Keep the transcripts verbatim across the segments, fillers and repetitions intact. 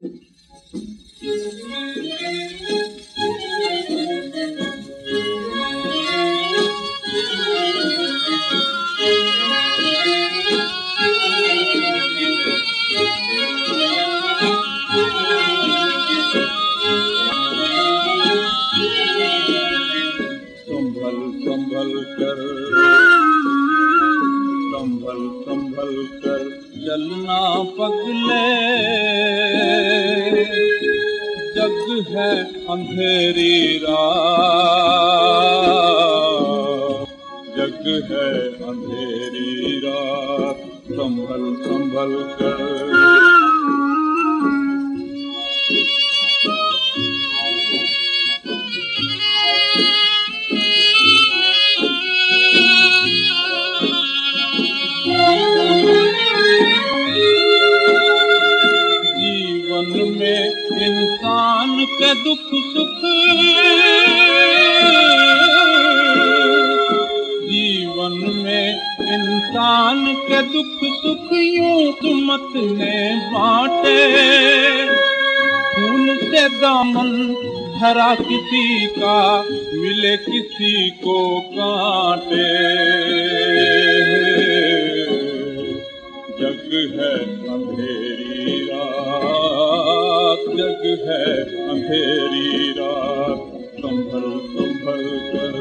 संभल संभल कर संभल संभल कर चलना पगले, जग है अंधेरी रात, जग है अंधेरी रात। संभल संभल कर जीवन में इंसान के दुख सुख, जीवन में इंसान के दुख सुख यूं किस्मत ने बांटे। खून से दामन भरा किसी का मिले किसी को कांटे। जग है अंधेरी रात, जग है अंधेरी रात। संभल संभल कर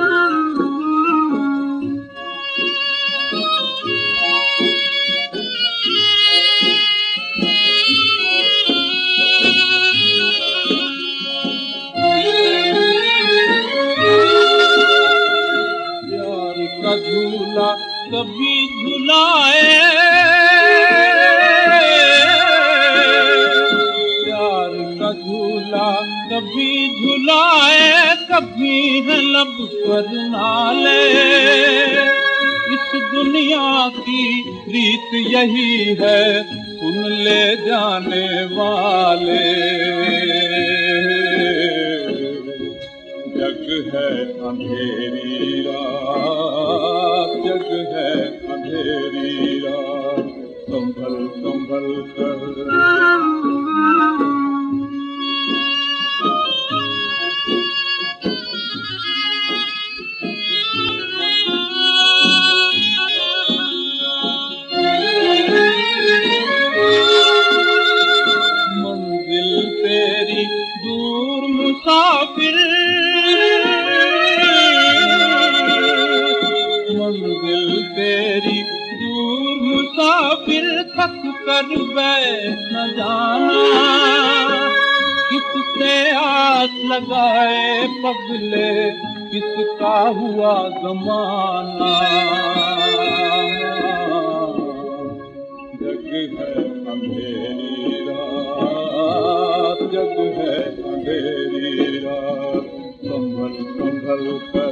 प्यार का झूला कभी झुलाए, प्यार का झूला कभी झुलाए, कभी है लब पर नाले। इस दुनिया की रीत यही है, सुन ले जाने वाले। जग है अंधेरी रात, जग है अंधेरी रात। संभल संभल कर मंजिल तेरी दूर मुसाफिर, मंजिल तेरी दूर मुसाफिर, थक कर बैठ न जाना। किससे आस लगाए पगले, किसका हुआ ज़माना। जग है अंधेरी रात, जग है अंधेरी रात। संभल संभल कर